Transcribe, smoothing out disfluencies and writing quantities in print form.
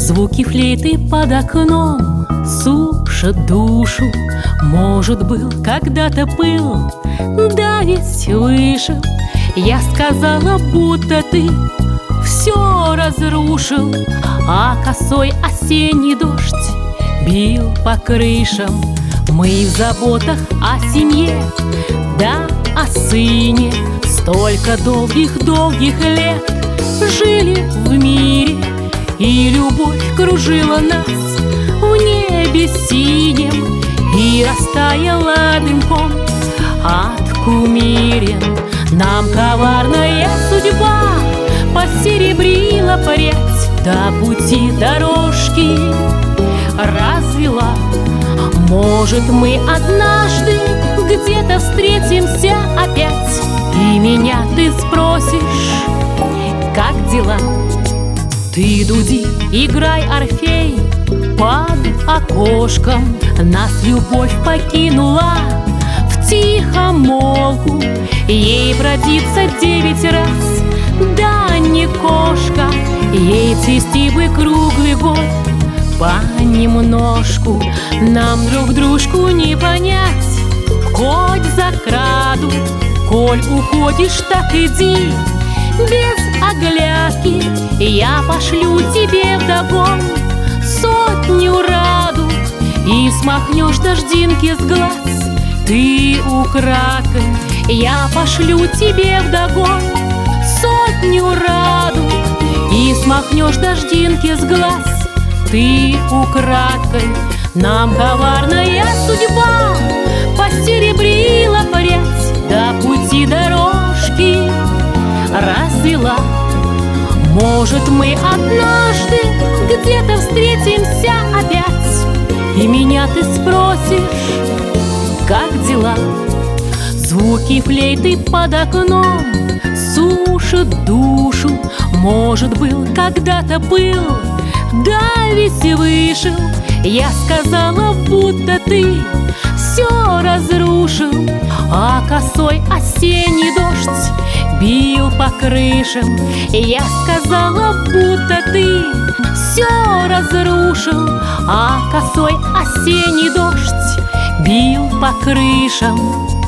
Звуки флейты под окном сушат душу. Может, был когда-то пыл, да ведь вышел. Я сказала, будто ты все разрушил, а косой осенний дождь бил по крышам. Мы в заботах о семье, да о сыне столько долгих-долгих лет жили в мире, и любовь кружила нас в небе синем и растаяла дымком от кумирин. Нам коварная судьба посеребрила прядь, до пути дорожки развела. Может, мы однажды где-то встретимся опять, и меня ты спросишь, как дела? Ты дуди, играй, Орфей, под окошком. Нас любовь покинула в тихомолку. Ей бродится 9 раз, да не кошка. Ей цвести бы круглый год понемножку. Нам друг дружку не понять, хоть закрадут. Коль уходишь, так иди без оглядки. Я пошлю тебе вдогон 100 радуг, и смахнешь дождинки с глаз ты украдкой. Я пошлю тебе вдогон 100 радуг, и смахнешь дождинки с глаз ты украдкой. Нам коварная судьба посеребрила прядь, до пути дорожки развела. Может, мы однажды где-то встретимся опять, и меня ты спросишь, как дела? Звуки флейты под окном сушат душу. Может, был когда-то пыл, да ведь вышел. Я сказала, будто ты все разрушил, а косой осенний дождь бил по крышам. Я сказала, будто ты все разрушил, а косой осенний дождь бил по крышам.